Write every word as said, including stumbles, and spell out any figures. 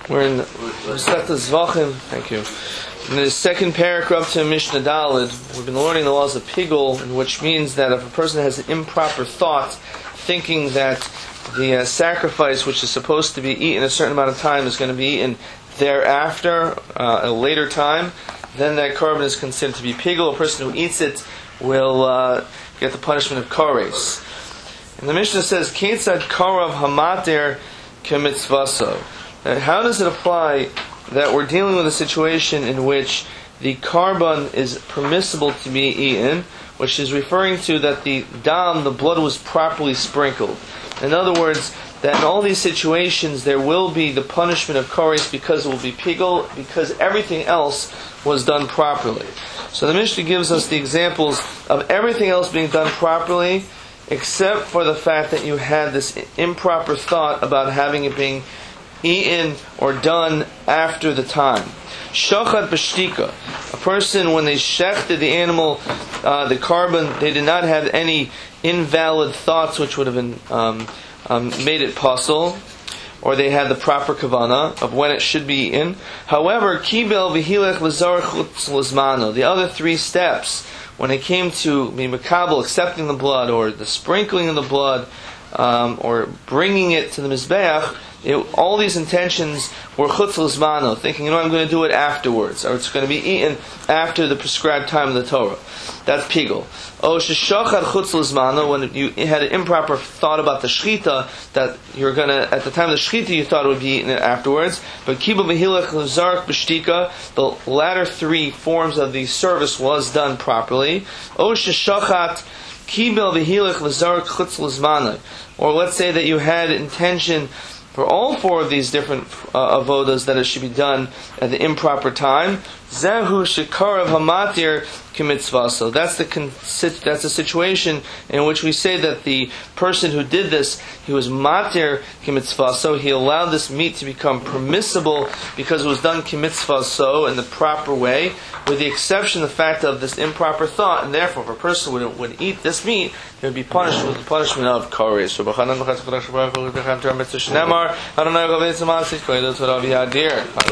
We're in Masechta Zvachim. Thank you. In the second paragraph to Mishnah Daled, we've been learning the laws of Pigul, which means that if a person has an improper thought, thinking that the uh, sacrifice, which is supposed to be eaten a certain amount of time, is going to be eaten thereafter, uh, a later time, then that korban is considered to be Pigul. A person who eats it will uh, get the punishment of Kores. And the Mishnah says, Ketzad Karav Hamater Kemitzvaso. How does it apply that we're dealing with a situation in which the korban is permissible to be eaten, which is referring to that the dam, the blood, was properly sprinkled? In other words, that in all these situations there will be the punishment of Kores because it will be Pigul, because everything else was done properly. So the Mishnah gives us the examples of everything else being done properly, except for the fact that you had this improper thought about having it being eaten or done after the time. Shochat b'shtika. A person, when they shechted the animal, uh, the korban, they did not have any invalid thoughts which would have been um, um, made it pasul, or they had the proper kavana of when it should be eaten. However, kibel v'hilech l'zar chutz l'zmano. The other three steps, when it came to be makabel, accepting the blood, or the sprinkling of the blood, um, or bringing it to the mizbeach, It, all these intentions were chutz l'zmano, thinking, you know, I'm going to do it afterwards, or it's going to be eaten after the prescribed time of the Torah. That's pigul. O sheshachad chutz l'zmano, when you had an improper thought about the shechita, that you're going to, at the time of the shechita, you thought it would be eaten afterwards. But kibel v'hilach l'zark b'shtika, the latter three forms of the service was done properly. O sheshachat kibel v'hilach l'zark chutz l'zmano, or let's say that you had intention for all four of these different uh, avodas that it should be done at the improper time. Zehu shekarav hamatir k'mitzvaso. That's the that's the situation in which we say that the person who did this, he was matir k'mitzvaso. He allowed this meat to become permissible because it was done k'mitzvaso in the proper way, with the exception of the fact of this improper thought, and therefore, if a person would, would eat this meat, they would be punished with the punishment of Kores.